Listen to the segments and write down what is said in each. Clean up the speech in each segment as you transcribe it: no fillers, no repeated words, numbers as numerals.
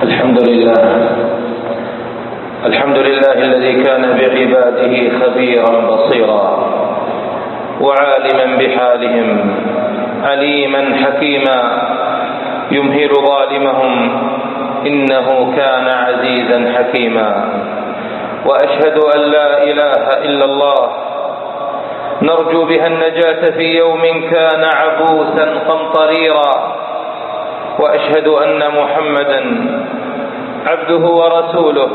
الحمد لله الذي كان بعباده خبيرا بصيرا وعالما بحالهم عليما حكيما يمهل ظالمهم إنه كان عزيزا حكيما. وأشهد أن لا إله إلا الله نرجو بها النجاة في يوم كان عبوسا قمطريرا. وأشهد أن محمدا عبده ورسوله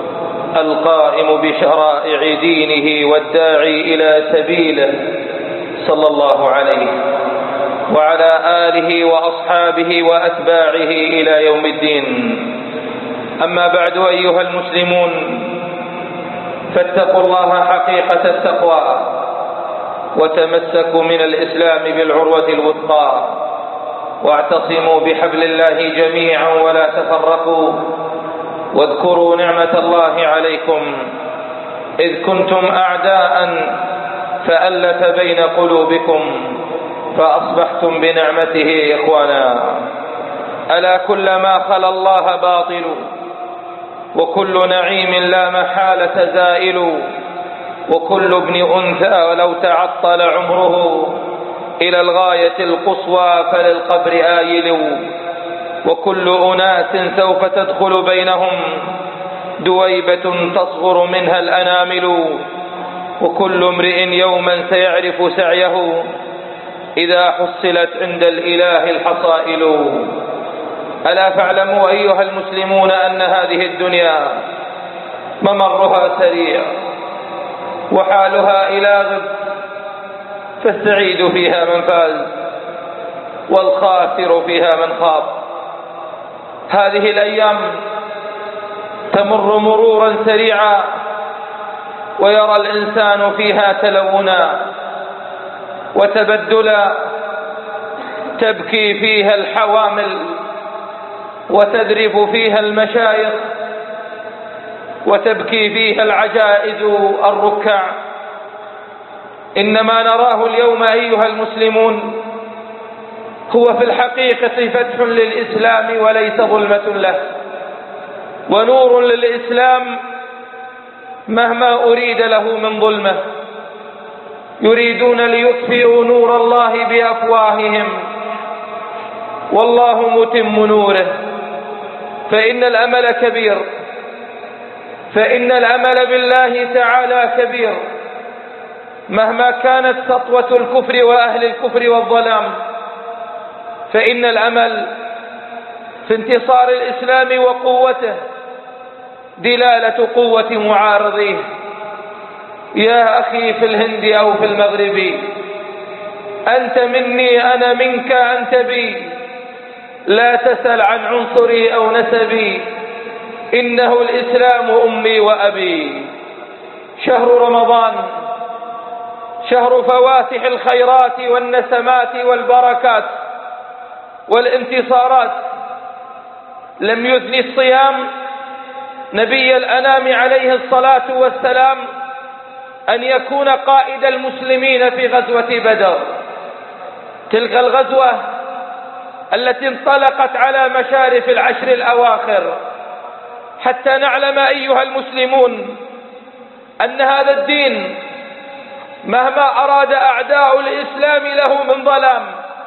القائم بشرائع دينه والداعي إلى سبيله صلى الله عليه وعلى آله وأصحابه وأتباعه إلى يوم الدين. أما بعد أيها المسلمون، فاتقوا الله حقيقة التقوى وتمسكوا من الإسلام بالعروة الوثقى واعتصموا بحبل الله جميعا ولا تفرقوا. واذكروا نعمة الله عليكم إذ كنتم أعداء فألف بين قلوبكم فأصبحتم بنعمته إخوانا. ألا كل ما خلا الله باطل وكل نعيم لا محالة زائل وكل ابن أنثى ولو تعطل عمره إلى الغاية القصوى فللقبر آيل. وكل أناس سوف تدخل بينهم دويبة تصغر منها الأنامل وكل امرئ يوما سيعرف سعيه إذا حصلت عند الإله الحصائل. ألا فاعلموا أيها المسلمون أن هذه الدنيا ممرها سريع وحالها إلى غد، فالسعيد فيها من فاز والخاسر فيها من خاب. هذه الأيام تمر مرورا سريعا ويرى الإنسان فيها تلونا وتبدلا، تبكي فيها الحوامل وتذرف فيها المشايخ وتبكي فيها العجائز الركع. إنما نراه اليوم أيها المسلمون هو في الحقيقة فتح للإسلام وليس ظلمة له ونور للإسلام مهما أريد له من ظلمة. يريدون ليطفئوا نور الله بأفواههم والله متم نوره. فإن الأمل كبير، فإن الأمل بالله تعالى كبير مهما كانت سطوة الكفر وأهل الكفر والظلام. فإن الأمل في انتصار الإسلام وقوته دلالة قوة معارضيه. يا أخي في الهند أو في المغرب، أنت مني أنا منك أنت بي، لا تسل عن عنصري أو نسبي، إنه الإسلام أمي وأبي. شهر رمضان شهر فواتح الخيرات والنسمات والبركات والانتصارات. لم يثني الصيام نبي الأنام عليه الصلاة والسلام أن يكون قائد المسلمين في غزوة بدر، تلك الغزوة التي انطلقت على مشارف العشر الأواخر، حتى نعلم أيها المسلمون أن هذا الدين مهما أراد أعداء الإسلام له من ظلام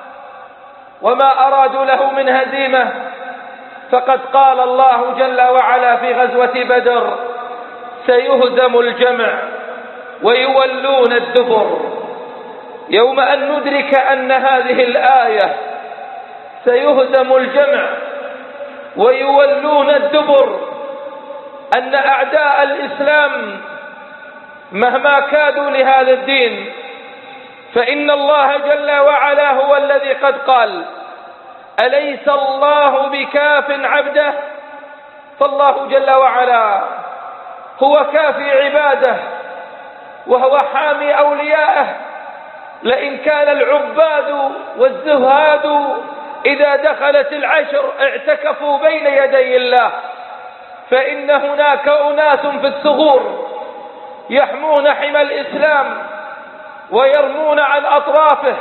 وما أرادوا له من هزيمة، فقد قال الله جل وعلا في غزوة بدر: سيهزم الجمع ويولون الدبر. يوم أن ندرك أن هذه الآية سيهزم الجمع ويولون الدبر، أن أعداء الإسلام مهما كادوا لهذا الدين فإن الله جل وعلا هو الذي قد قال: أليس الله بكاف عبده؟ فالله جل وعلا هو كافي عباده وهو حامي أوليائه. لئن كان العباد والزهاد إذا دخلت العشر اعتكفوا بين يدي الله، فإن هناك أناس في الثغور يحمون حمى الإسلام ويرمون عن أطرافه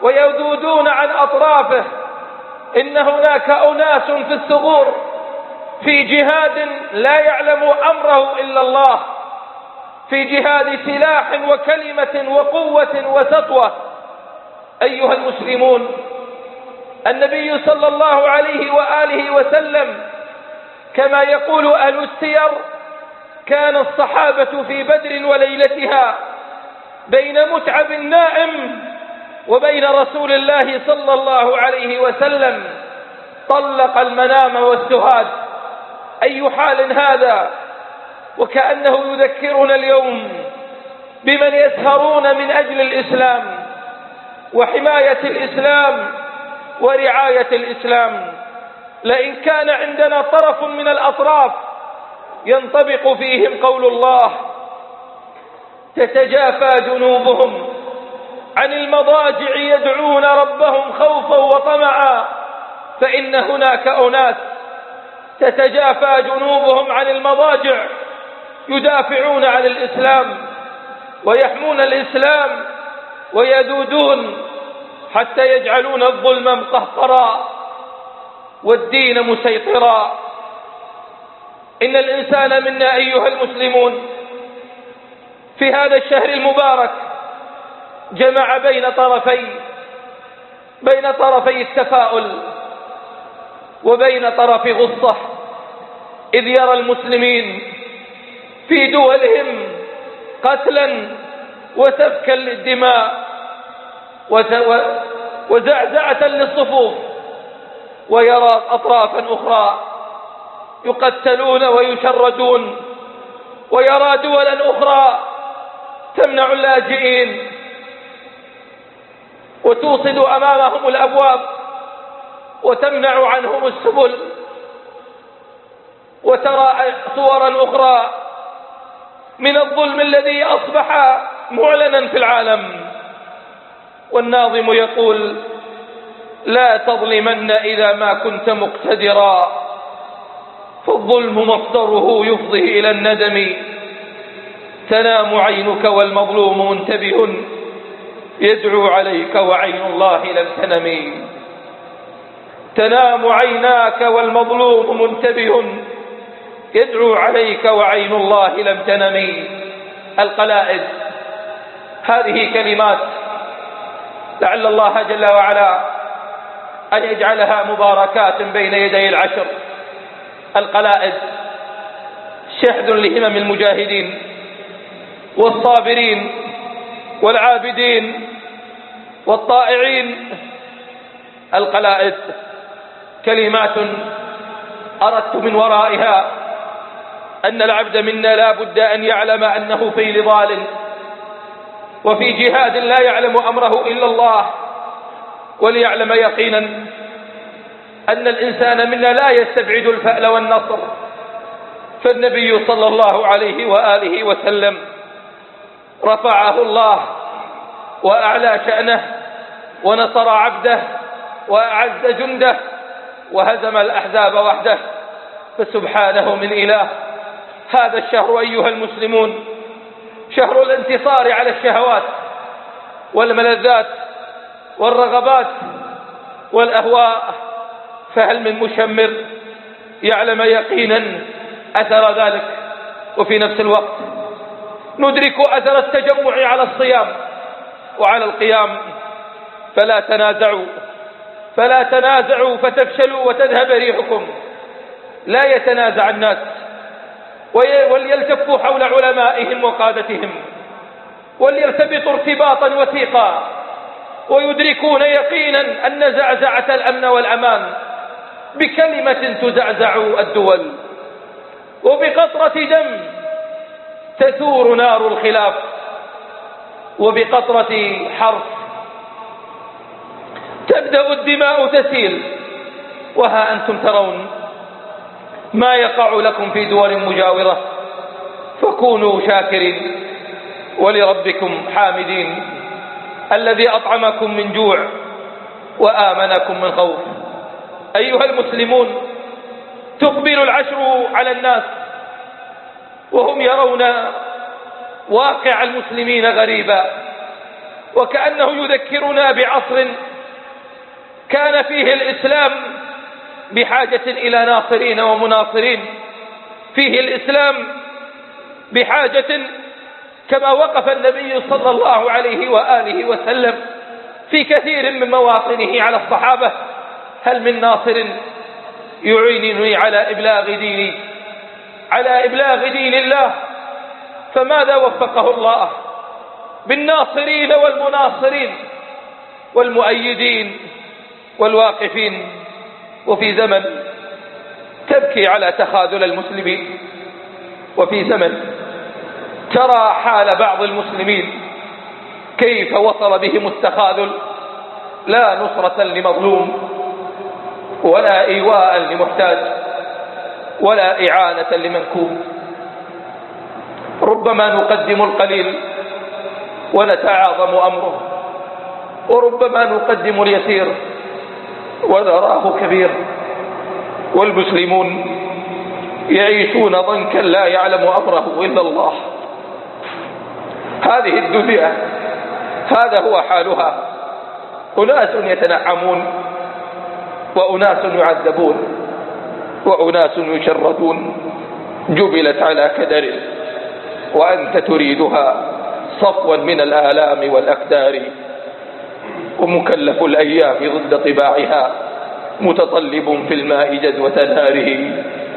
ويذودون عن أطرافه. إن هناك أناس في الثغور في جهاد لا يعلم أمره إلا الله، في جهاد سلاح وكلمة وقوة وسطوة. أيها المسلمون، النبي صلى الله عليه وآله وسلم كما يقول أهل السير كان الصحابة في بدر وليلتها بين متعب نائم وبين رسول الله صلى الله عليه وسلم طلق المنام والسهاد. أي حال هذا؟ وكأنه يذكرنا اليوم بمن يسهرون من أجل الإسلام وحماية الإسلام ورعاية الإسلام. لئن كان عندنا طرف من الأطراف ينطبق فيهم قول الله: تتجافى جنوبهم عن المضاجع يدعون ربهم خوفا وطمعا، فإن هناك أناس تتجافى جنوبهم عن المضاجع يدافعون عن الإسلام ويحمون الإسلام ويذودون حتى يجعلون الظلم مقهقرا والدين مسيطرا. إن الإنسان منا أيها المسلمون في هذا الشهر المبارك جمع بين طرفي التفاؤل وبين طرف غصة، إذ يرى المسلمين في دولهم قتلا وسفكا للدماء وزعزعة للصفوف، ويرى أطرافا أخرى يقتلون ويشردون، ويرى دولا أخرى تمنع اللاجئين وتوصد أمامهم الأبواب وتمنع عنهم السبل، وترى صورا أخرى من الظلم الذي أصبح معلنا في العالم. والناظم يقول: لا تظلمن إذا ما كنت مقتدرا، فالظلم مصدره يفضي إلى الندم. تنام عينك والمظلوم منتبه يدعو عليك وعين الله لم تنم. تنام عيناك والمظلوم منتبه يدعو عليك وعين الله لم تنم. القلائد، هذه كلمات لعل الله جل وعلا أن يجعلها مباركات بين يدي العشر. القلائد شحذ لهمم المجاهدين والصابرين والعابدين والطائعين. القلائد كلمات أردت من ورائها أن العبد منا لا بد أن يعلم أنه في نضال وفي جهاد لا يعلم أمره إلا الله، وليعلم يقينا أن الإنسان منا لا يستبعد الفأل والنصر. فالنبي صلى الله عليه وآله وسلم رفعه الله وأعلى شأنه ونصر عبده وأعز جنده وهزم الأحزاب وحده، فسبحانه من إله. هذا الشهر أيها المسلمون شهر الانتصار على الشهوات والملذات والرغبات والأهواء، فهل من مشمر يعلم يقينا أثر ذلك؟ وفي نفس الوقت ندرك أثر التجمع على الصيام وعلى القيام. فلا تنازعوا فتفشلوا وتذهب ريحكم. لا يتنازع الناس وليلتفوا حول علمائهم وقادتهم وليرتبطوا ارتباطا وثيقا ويدركون يقينا أن زعزعة الأمن والأمان بكلمة تزعزع الدول، وبقطرة دم تثور نار الخلاف، وبقطرة حرف تبدأ الدماء تسيل. وها أنتم ترون ما يقع لكم في دول مجاورة، فكونوا شاكرين ولربكم حامدين الذي أطعمكم من جوع وآمنكم من خوف. أيها المسلمون، تقبل العشر على الناس وهم يرون واقع المسلمين غريبا، وكأنه يذكرنا بعصر كان فيه الإسلام بحاجة إلى ناصرين ومناصرين، فيه الإسلام بحاجة كما وقف النبي صلى الله عليه وآله وسلم في كثير من مواطنه على الصحابة: هل من ناصر يعينني على إبلاغ دين الله؟ فماذا وفقه الله بالناصرين والمناصرين والمؤيدين والواقفين. وفي زمن تبكي على تخاذل المسلمين، وفي زمن ترى حال بعض المسلمين كيف وصل بهم التخاذل، لا نصرة لمظلوم ولا إيواء لمحتاج ولا إعانة لمنكوب. ربما نقدم القليل ونتعاظم أمره، وربما نقدم اليسير ونراه كبير، والمسلمون يعيشون ضنكا لا يعلم أمره إلا الله. هذه الدنيا هذا هو حالها، أناس يتنعمون وأناس يعذبون وأناس يشردون، جبلت على كدر وأنت تريدها صفوا من الآلام والأكدار، ومكلف الأيام ضد طباعها متطلب في الماء جذوة ناره.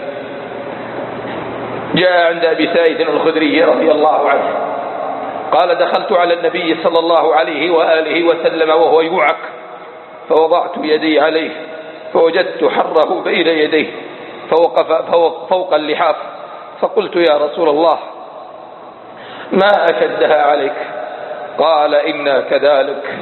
جاء عند أبي سعيد الخدري رضي الله عنه قال: دخلت على النبي صلى الله عليه وآله وسلم وهو يوعك، فوضعت يدي عليه فوجدت حره بين يديه فوقف فوق اللحاف، فقلت: يا رسول الله ما أشدها عليك؟ قال: إنا كذلك،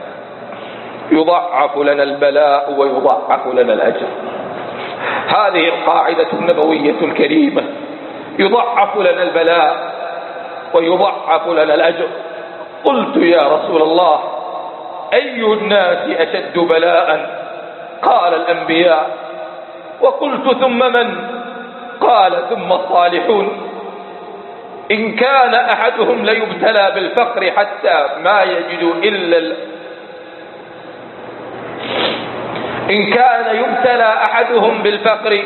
يضعف لنا البلاء ويضعف لنا الأجر. هذه القاعدة النبوية الكريمة: يضعف لنا البلاء ويضعف لنا الأجر. قلت: يا رسول الله أي الناس أشد بلاء؟ قال: الأنبياء. وقلت: ثم من؟ قال: ثم الصالحون. إن كان أحدهم ليبتلى بالفقر حتى ما يجد إلا إن كان يبتلى أحدهم بالفقر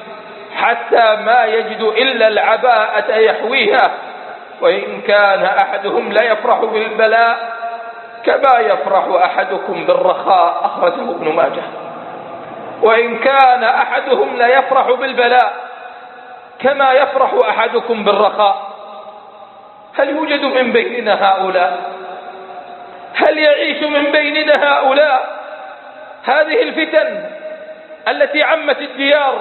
حتى ما يجد إلا العباءة يحويها، وإن كان أحدهم ليفرح بالبلاء كما يفرح أحدكم بالرخاء، أخرجه ابن ماجه. وإن كان أحدهم ليفرح بالبلاء كما يفرح أحدكم بالرخاء. هل يوجد من بيننا هؤلاء؟ هل يعيش من بيننا هؤلاء؟ هذه الفتن التي عمت الديار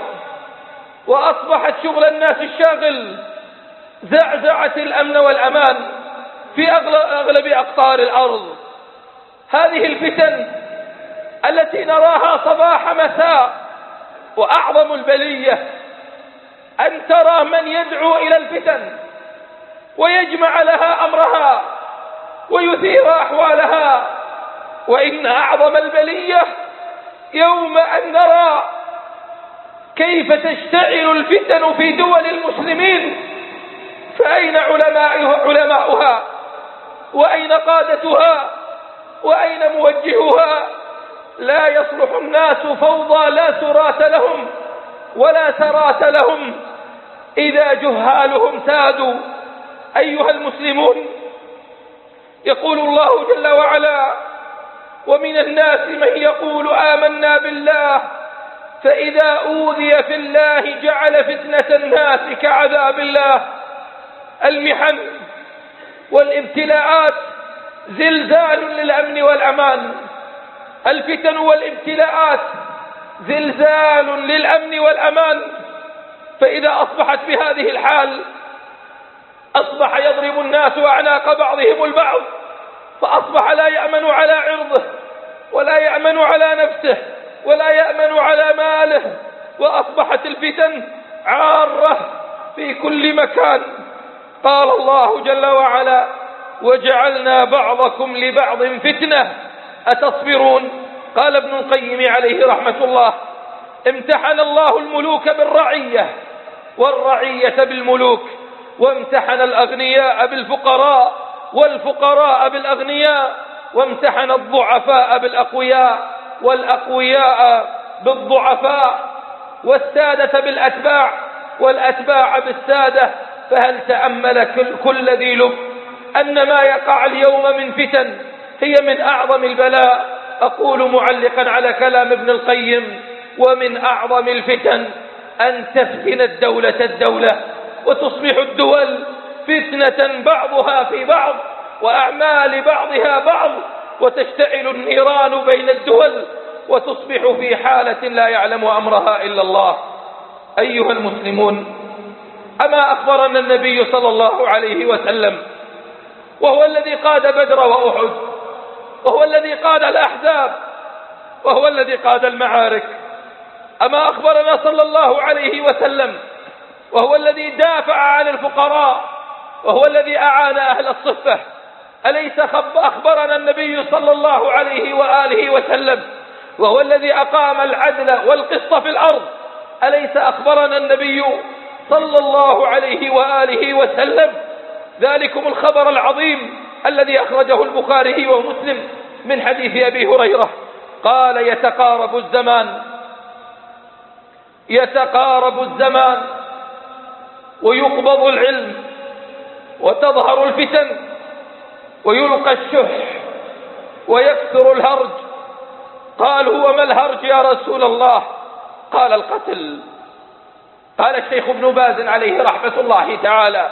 وأصبحت شغل الناس الشاغل زعزعت الأمن والأمان في أغلب أقطار الأرض. هذه الفتن التي نراها صباح مساء، وأعظم البلية أن ترى من يدعو إلى الفتن ويجمع لها أمرها ويثير أحوالها. وإن أعظم البلية يوم أن نرى كيف تشتعل الفتن في دول المسلمين، فأين علماؤها؟ وأين قادتها؟ وأين موجهها؟ لا يصلح الناس فوضى لا سرات لهم ولا سرات لهم إذا جهالهم سادوا. أيها المسلمون، يقول الله جل وعلا: ومن الناس من يقول آمنا بالله فإذا أوذي في الله جعل فتنة الناس كعذاب الله. المحن والابتلاءات زلزال للأمن والأمان. الفتن والابتلاءات زلزال للأمن والأمان. فإذا أصبحت بهذه الحال أصبح يضرب الناس أعناق بعضهم البعض، فأصبح لا يأمن على عرضه ولا يأمن على نفسه ولا يأمن على ماله، وأصبحت الفتن عارة في كل مكان. قال الله جل وعلا: وجعلنا بعضكم لبعض فتنة أتصبرون. قال ابن القيم عليه رحمة الله: امتحن الله الملوك بالرعية والرعية بالملوك، وامتحن الأغنياء بالفقراء والفقراء بالأغنياء، وامتحن الضعفاء بالأقوياء والأقوياء بالضعفاء. والسادة بالأتباع والأتباع بالسادة. فهل تأمل كل ذي لب أن ما يقع اليوم من فتن هي من أعظم البلاء؟ أقول معلقا على كلام ابن القيم: ومن أعظم الفتن أن تفتن الدولة وتصبح الدول فتنة بعضها في بعض وأعمال بعضها بعض، وتشتعل النيران بين الدول وتصبح في حالة لا يعلم أمرها إلا الله. أيها المسلمون، أما أخبرنا النبي صلى الله عليه وسلم، وهو الذي قاد بدر وأحد، وهو الذي قاد الأحزاب، وهو الذي قاد المعارك، أما أخبرنا صلى الله عليه وسلم وهو الذي دافع عن الفقراء، وهو الذي أعان أهل الصفة، أليس أخبرنا النبي صلى الله عليه وآله وسلم وهو الذي أقام العدل والقسط في الأرض؟ أليس أخبرنا النبي صلى الله عليه وآله وسلم ذلكم الخبر العظيم الذي أخرجه البخاري ومسلم من حديث أبي هريرة؟ قال: يتقارب الزمان ويقبض العلم وتظهر الفتن ويلقى الشح ويكثر الهرج. قالوا: وما الهرج يا رسول الله؟ قال: القتل. قال الشيخ ابن باز عليه رحمة الله تعالى: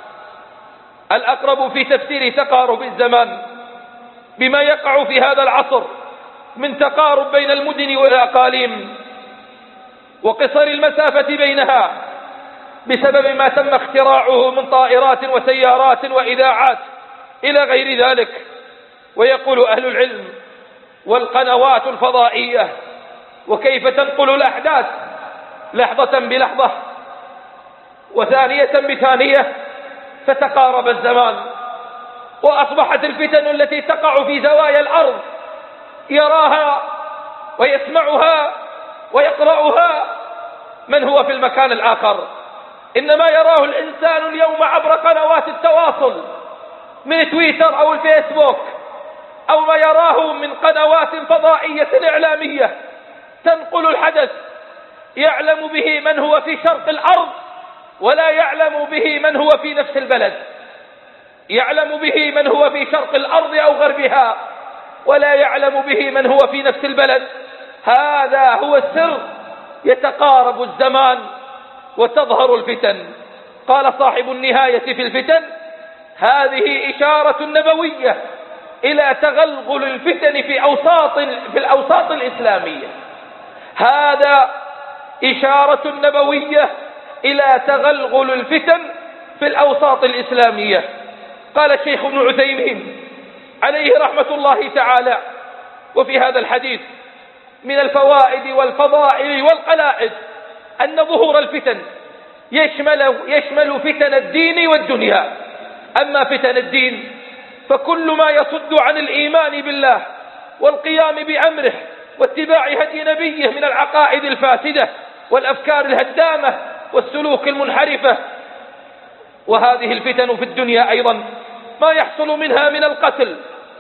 الأقرب في تفسير تقارب الزمان بما يقع في هذا العصر من تقارب بين المدن والأقاليم وقصر المسافة بينها بسبب ما تم اختراعه من طائرات وسيارات وإذاعات إلى غير ذلك. ويقول أهل العلم: والقنوات الفضائية، وكيف تنقل الأحداث لحظة بلحظة وثانية بثانية، فتقارب الزمان وأصبحت الفتن التي تقع في زوايا الأرض يراها ويسمعها ويقرأها من هو في المكان الآخر، إنما يراه الإنسان اليوم عبر قنوات التواصل من تويتر أو الفيسبوك، أو ما يراه من قنوات فضائية إعلامية تنقل الحدث، يعلم به من هو في شرق الأرض ولا يعلم به من هو في نفس البلد، يعلم به من هو في شرق الأرض أو غربها ولا يعلم به من هو في نفس البلد. هذا هو السر، يتقارب الزمان وتظهر الفتن. قال صاحب النهاية في الفتن: هذه إشارة نبوية إلى تغلغل الفتن في الأوساط الإسلامية. هذا إشارة نبوية إلى تغلغل الفتن في الأوساط الإسلامية. قال الشيخ ابن عثيمين عليه رحمة الله تعالى: وفي هذا الحديث من الفوائد والفضائل والقلائد أن ظهور الفتن يشمل فتن الدين والدنيا. أما فتن الدين فكل ما يصد عن الإيمان بالله والقيام بأمره واتباع هدي نبيه من العقائد الفاسدة والأفكار الهدامة والسلوك المنحرفة. وهذه الفتن في الدنيا أيضا ما يحصل منها من القتل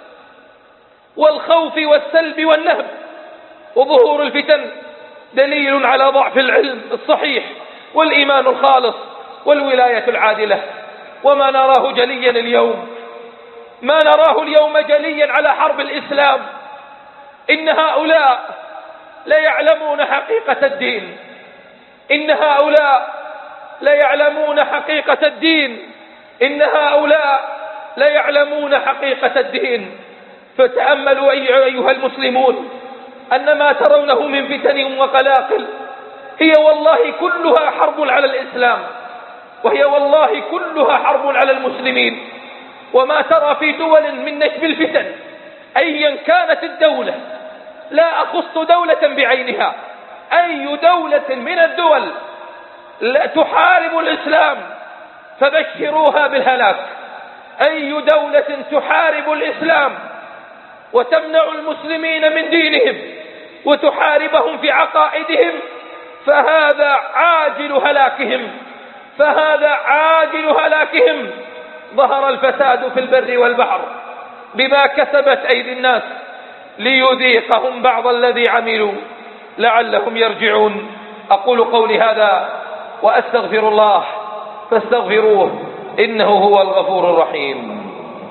والخوف والسلب والنهب. وظهور الفتن دليل على ضعف العلم الصحيح والإيمان الخالص والولاية العادلة. وما نراه جليا اليوم، ما نراه اليوم جليا على حرب الإسلام، إن هؤلاء لا يعلمون حقيقة الدين، إن هؤلاء لا يعلمون حقيقة الدين، إن هؤلاء لا يعلمون حقيقة الدين. فتأملوا أيها المسلمون أن ما ترونه من فتن وقلاقل هي والله كلها حرب على الإسلام، وهي والله كلها حرب على المسلمين. وما ترى في دول من نشب الفتن أيا كانت الدولة، لا أخص دولة بعينها، أي دولة من الدول لا تحارب الإسلام فبشروها بالهلاك. أي دولة تحارب الإسلام وتمنع المسلمين من دينهم وتحاربهم في عقائدهم فهذا عاجل هلاكهم، فهذا عاجل هلاكهم. ظهر الفساد في البر والبحر بما كسبت أيدي الناس ليذيقهم بعض الذي عملوا لعلهم يرجعون. أقول قولي هذا وأستغفر الله فاستغفروه إنه هو الغفور الرحيم.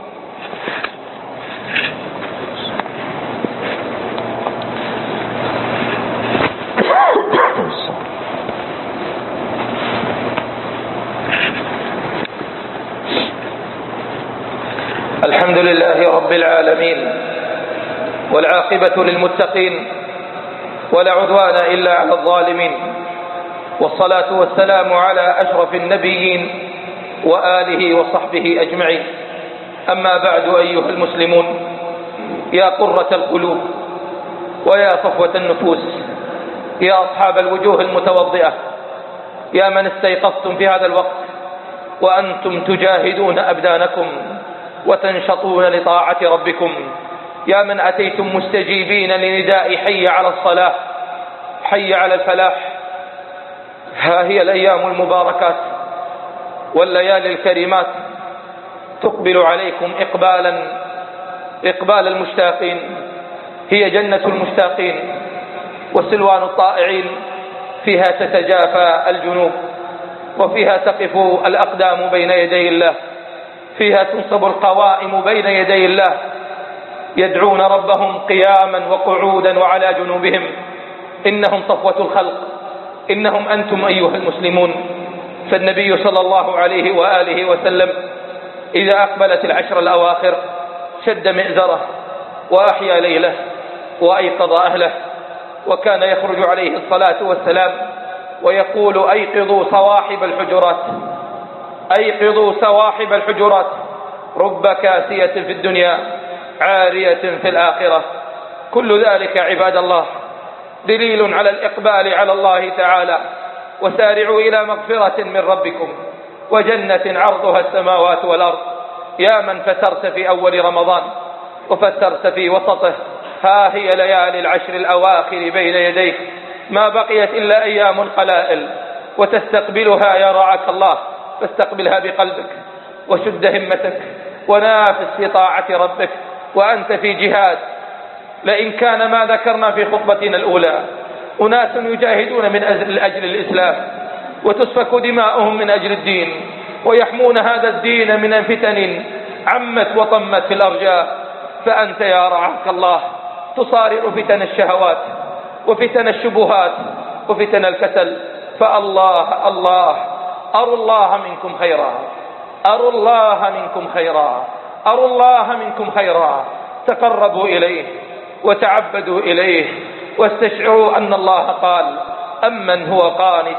الحمد لله رب العالمين، والعاقبة للمتقين، ولا عدوان إلا على الظالمين، والصلاة والسلام على أشرف النبيين وآله وصحبه أجمعين. أما بعد، أيها المسلمون، يا قرة القلوب ويا صفوة النفوس، يا أصحاب الوجوه المتوضئة، يا من استيقظتم في هذا الوقت وأنتم تجاهدون أبدانكم وتنشطون لطاعة ربكم، يا من أتيتم مستجيبين لنداء حي على الصلاة، حي على الفلاح. ها هي الأيام المباركات والليالي الكريمات تقبل عليكم إقبال المشتاقين. هي جنة المشتاقين وسلوان الطائعين، فيها تتجافى الجنوب، وفيها تقف الأقدام بين يدي الله، فيها تنصب القوائم بين يدي الله، يدعون ربهم قياما وقعودا وعلى جنوبهم. إنهم صفوة الخلق، إنهم أنتم أيها المسلمون. فالنبي صلى الله عليه وآله وسلم إذا أقبلت العشر الأواخر شد مئزره وأحيا ليله وأيقظ أهله، وكان يخرج عليه الصلاة والسلام ويقول: أيقظوا صواحب الحجرات، أيقظوا صواحب الحجرات، رب كاسية في الدنيا عارية في الآخرة. كل ذلك عباد الله دليل على الإقبال على الله تعالى. وسارعوا إلى مغفرة من ربكم وجنة عرضها السماوات والأرض. يا من فترت في أول رمضان وفترت في وسطه، ها هي ليالي العشر الأواخر بين يديك، ما بقيت إلا أيام قلائل وتستقبلها. يا رعاك الله، فاستقبلها بقلبك وشد همتك ونافس في طاعة ربك وأنت في جهاد. لئن كان ما ذكرنا في خطبتنا الأولى أناس يجاهدون من أجل الإسلام وتسفك دماؤهم من أجل الدين، ويحمون هذا الدين من فتن عمت وطمت في الأرجاء، فأنت يا رعاك الله تصارع فتن الشهوات وفتن الشبهات وفتن الكسل. فالله الله أروا الله منكم خيرا، أروا الله منكم خيرا، أروا الله منكم خيرا. تقربوا إليه وتعبدوا إليه واستشعروا أن الله قال: أمن هو قانت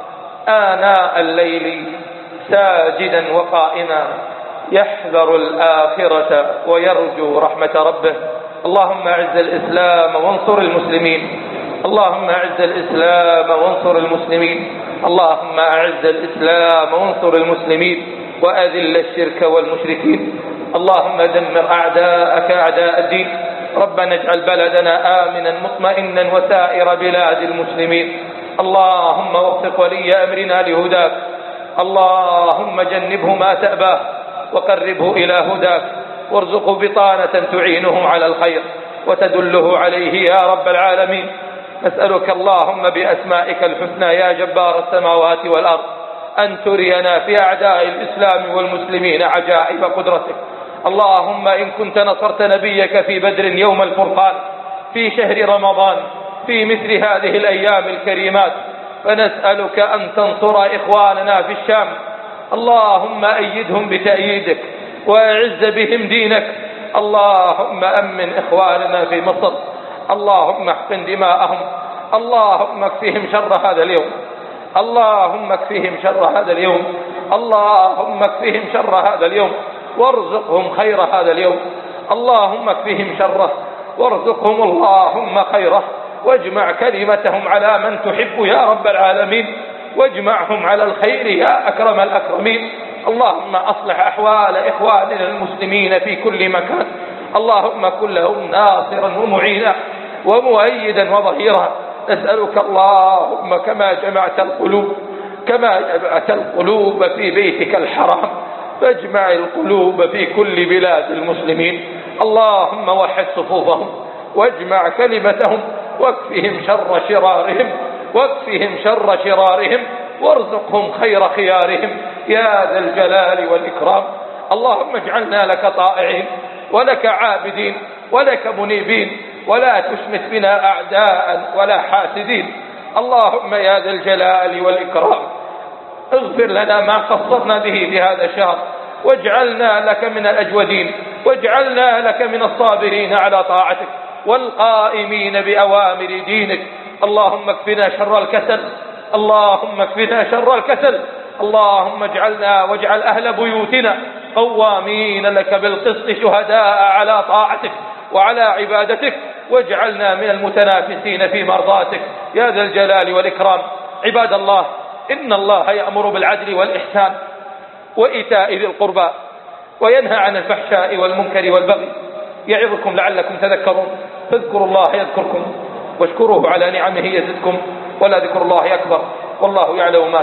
آناء الليل ساجدا وقائما يحذر الآخرة ويرجو رحمة ربه. اللهم أعز الإسلام وانصر المسلمين، اللهم أعز الإسلام وانصر المسلمين، اللهم أعز الإسلام وانصر المسلمين وأذل الشرك والمشركين. اللهم دمر أعداءك أعداء الدين. ربنا اجعل بلدنا آمنا مطمئنا وسائر بلاد المسلمين. اللهم وفق ولي أمرنا لهداك، اللهم جنبه ما تأباه وقربه إلى هداك، وارزقه بطانة تعينه على الخير وتدله عليه يا رب العالمين. نسألك اللهم بأسمائك الحسنى يا جبار السماوات والأرض أن ترينا في أعداء الإسلام والمسلمين عجائب قدرتك. اللهم إن كنت نصرت نبيك في بدر يوم الفرقان في شهر رمضان في مثل هذه الأيام الكريمات، فنسألك أن تنصر إخواننا في الشام. اللهم أيدهم بتأييدك وأعز بهم دينك. اللهم أمن إخواننا في مصر، اللهم احقن دماءهم، اللهم اكفهم شر هذا اليوم، اللهم اكفهم شر هذا اليوم، اللهم اكفهم شر هذا اليوم وارزقهم خير هذا اليوم. اللهم اكفهم شره وارزقهم اللهم خيره، واجمع كلمتهم على من تحب يا رب العالمين، واجمعهم على الخير يا أكرم الأكرمين. اللهم أصلح أحوال إخواننا المسلمين في كل مكان، اللهم كن لهم ناصرا ومعينا ومؤيدا وظهيرا. نسألك اللهم كما جمعت القلوب في بيتك الحرام، فاجمع القلوب في كل بلاد المسلمين. اللهم وحد صفوفهم واجمع كلمتهم واكفهم شر شرارهم واكفهم شر شرارهم وارزقهم خير خيارهم يا ذا الجلال والإكرام. اللهم اجعلنا لك طائعين ولك عابدين ولك منيبين، ولا تشمت بنا أعداء ولا حاسدين. اللهم يا ذا الجلال والإكرام اغفر لنا ما قصرنا به في هذا الشهر، واجعلنا لك من الأجودين، واجعلنا لك من الصابرين على طاعتك والقائمين بأوامر دينك. اللهم اكفنا شر الكسل، اللهم اكفنا شر الكسل. اللهم اجعلنا واجعل أهل بيوتنا قوامين لك بالقسط شهداء على طاعتك وعلى عبادتك، واجعلنا من المتنافسين في مرضاتك يا ذا الجلال والإكرام. عباد الله، إن الله يأمر بالعدل والإحسان وإيتاء ذي القربى وينهى عن الفحشاء والمنكر والبغي، يعظكم لعلكم تذكرون. فاذكروا الله يذكركم واشكروه على نعمه يزدكم، ولا ذكر الله أكبر، والله يعلم ما